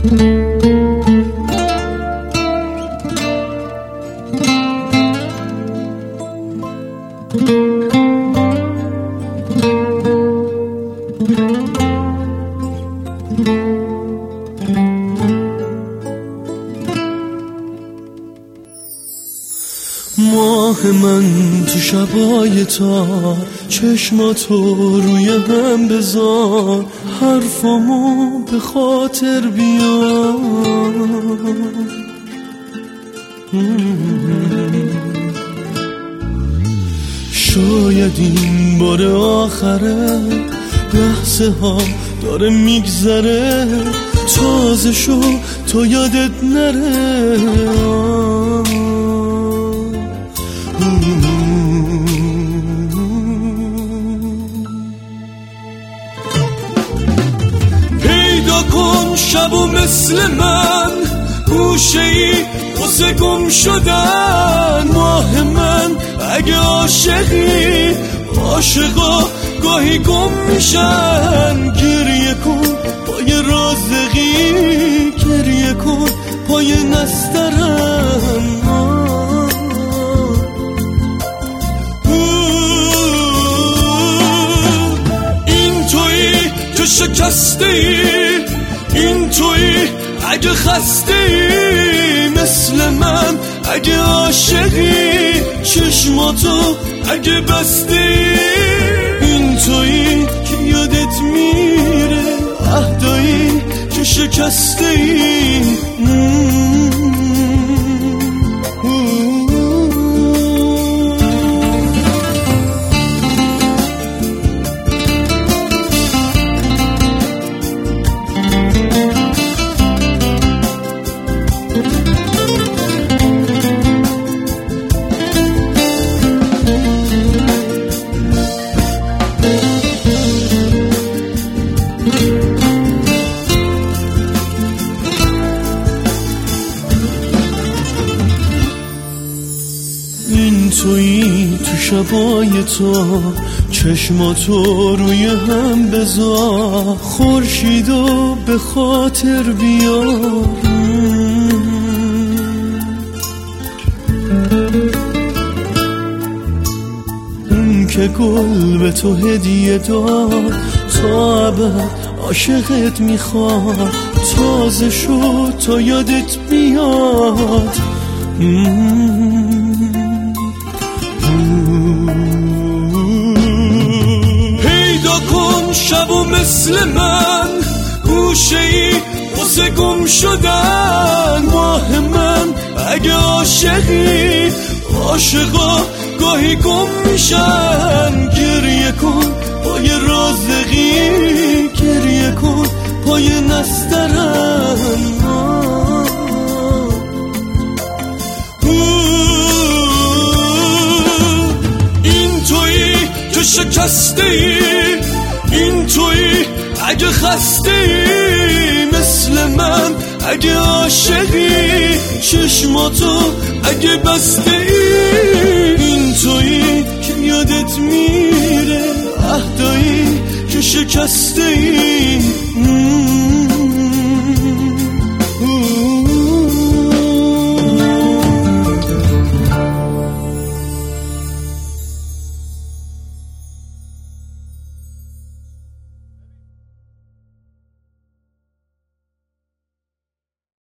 ماه من تو شبای تار، چشماتو روی هم بذار، حرفامو به خاطر بیار. شاید این بار آخره، لحظه ها داره میگذره، تازه شو تو یادت نره. پیدا کن شبو مثل من، گوشه‌ای واسه گم شدن. ماه من اگه عاشقی، عاشقا گاهی گم میشن. گریه کن پای رازقی، گریه کن پای نسترن. این تویی که شکسته ای، این تویی اگه خسته ای مثل من، اگه عاشقی چشماتو اگه بسته ای. این تویی که یادت میره عهدایی که شکسته ای. این تویی تو شبای تو، چشماتو روی هم بذار، خورشیدو به خاطر بیار. اون که گل به تو هدیه داد، تا ابد عاشقت میخواد. تازه شو تا یادت بیاد. پیدا کن شبو مثل من، گوشه‌ای واسه گم شدن. ماه من اگه عاشقی، عاشقا گاهی گم میشن. گریه کن پای رازقی، گریه کن پای نسترن. شکسته ای، این تویی اگه خسته ای مثل من، اگه عاشقی چشماتو اگه بسته ای. این تویی که یادت میره عهدایی که شکسته ای.